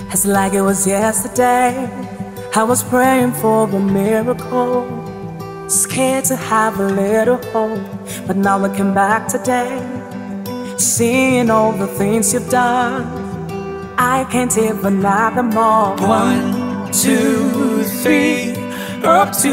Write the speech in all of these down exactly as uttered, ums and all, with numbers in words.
It's like it was yesterday. I was praying for a miracle, scared to have a little hope. But now looking back today, seeing all the things you've done, I can't even add them all. One, two, three, up to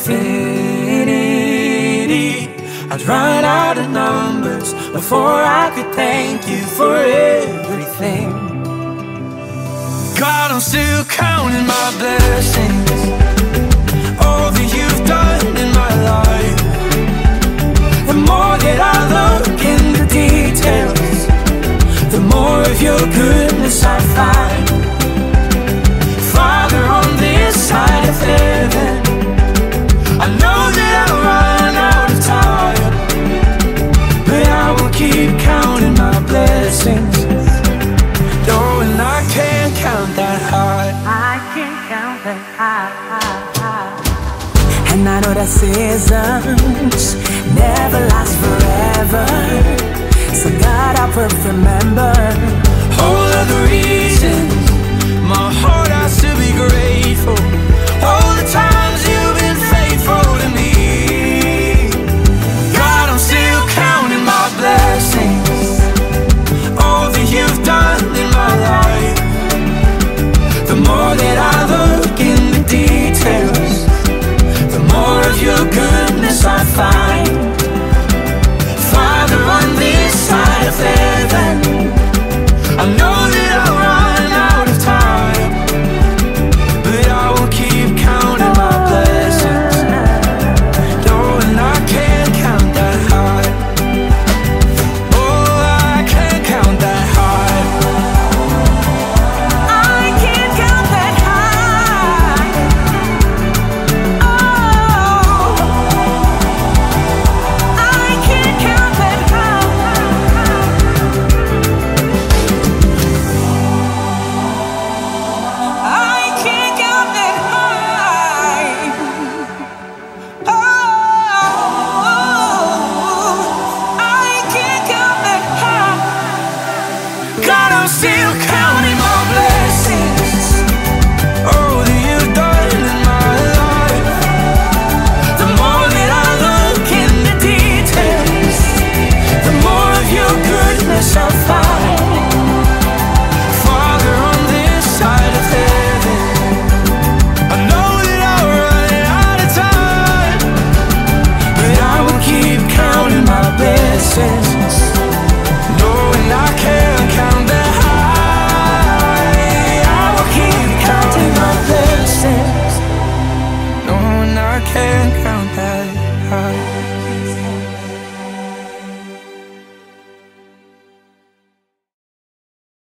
infinity. I'd run out of numbers before I could thank you for everything. God, I'm still counting my blessings, all that you've done in my life. The more that I look in the details, the more of your goodness I find. Father, on this side of heaven, I know that I'll run out of time, but I will keep counting my blessings, knowing I can't count that high. I can't count that high, high, high. And I know that seasons never last forever, so God, I will remember all of the reasons my heart has to be grateful, all the times you've been faithful to me. God, I'm still counting my blessings, all that you've done in my life. The more that I look in the details, the more of your goodness I find. Father, on this side of heaven, I know that I'll run out of time, but I will keep counting my blessings, knowing I can't count that high. Oh, I can't count that high. I can't count that high. Oh, I can't count that high. I can't count that high. Oh, I can't count that high. God, I'm still counting my blessings, all that you've done in my life. The more that I look in the details, the more of your goodness I find. Father, on this side of heaven, I know that I'll run out of time, but I will keep counting my blessings, knowing I can't count that high. I will keep counting my blessings, knowing I can't count that high.